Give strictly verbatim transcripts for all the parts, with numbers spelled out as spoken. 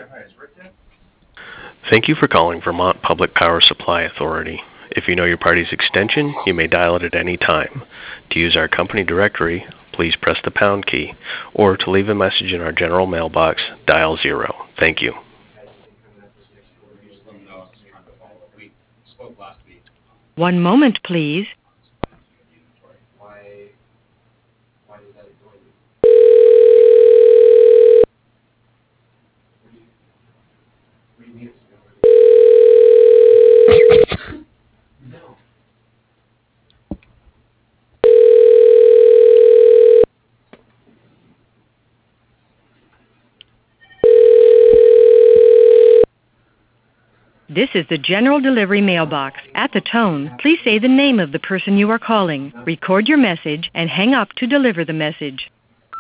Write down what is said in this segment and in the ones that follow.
Thank you for calling Vermont Public Power Supply Authority. If you know your party's extension, you may dial it at any time. To use our company directory, please press the pound key, or to leave a message in our general mailbox, dial zero. Thank you. One moment, please. This is the general delivery mailbox. At the tone, please say the name of the person you are calling. Record your message and hang up to deliver the message.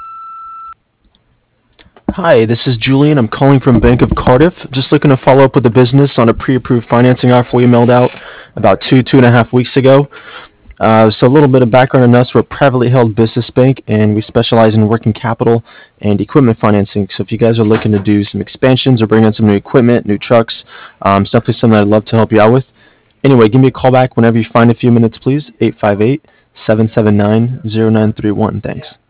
Hi, this is Julian. I'm calling from Bank of Cardiff. Just looking to follow up with the business on a pre-approved financing offer we mailed out about two, two and a half weeks ago. Uh, so a little bit of background on us. We're a privately held business bank, and we specialize in working capital and equipment financing. So if you guys are looking to do some expansions or bring in some new equipment, new trucks, um, it's definitely something I'd love to help you out with. Anyway, give me a call back whenever you find a few minutes, please. eight five eight, seven seven nine, zero nine three one. Thanks.